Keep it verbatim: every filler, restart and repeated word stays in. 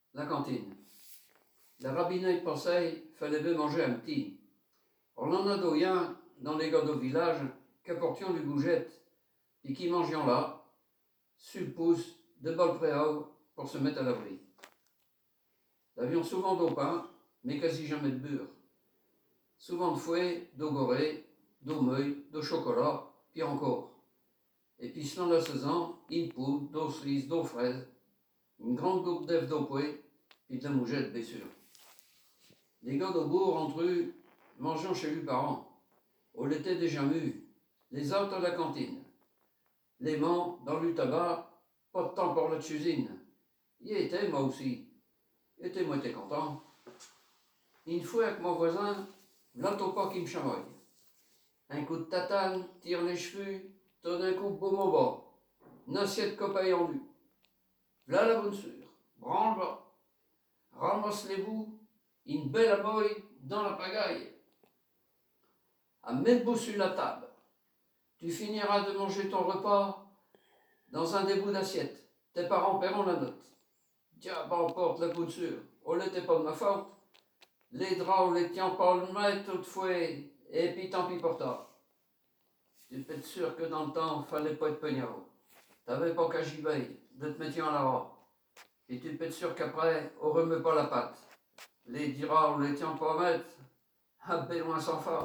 la cantine. La rabineille passait, fallait bien manger un petit. On en a doyen dans les gars du village qu'apportions du gougette, et qui mangions là, sur le pouce, de bol préau pour se mettre à l'abri. L'avions souvent d'eau pain, mais quasi jamais de beurre. Souvent de fouet, d'eau gorée, d'eau meuille, de chocolat, puis encore. Et puis selon la saison, une poudre, d'eau cerise, d'eau fraise, une grande coupe d'œufs d'eau pouée, puis de la mougette, bien sûr. Les gars de bourg, entre eux, mangeant chez leurs parents. On l'était déjà mu, les autres à la cantine. Les mans dans le tabac, pas de temps pour la cuisine. Y était, moi aussi. Et moi, t'es content. Une fois avec mon voisin, l'autre pas qui me chamoille. Un coup de tatane, tire les cheveux, donne un coup de baume au bas. Une assiette copaille en vue. V'là la bonne sûre, branle-bas. Ramasse les bouts, une belle aboye dans la pagaille. À mettre beau sur la table. Tu finiras de manger ton repas dans un des bouts d'assiette. Tes parents paieront la note. Diable emporte la couture. On l'était pas de ma faute. Les draps, on les tient pas le maître autrefois. Et puis tant pis pour toi. Tu peux être sûr que dans le temps, fallait pas être peignard. T'avais pas qu'à j'y veille, de te mettre en là-bas. Et tu peux être sûr qu'après, on remet pas la patte. Les draps, on les tient pas à mettre. Un peu loin sans femme.